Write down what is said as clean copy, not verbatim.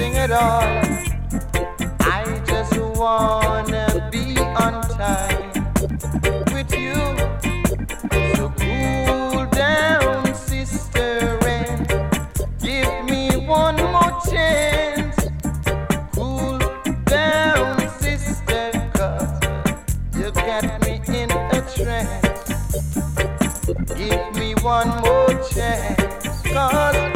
sing at all. I just wanna be on time with you. So cool down, sister, and give me one more chance. Cool down, sister, 'cause you got me in a trance. Give me one more chance, 'cause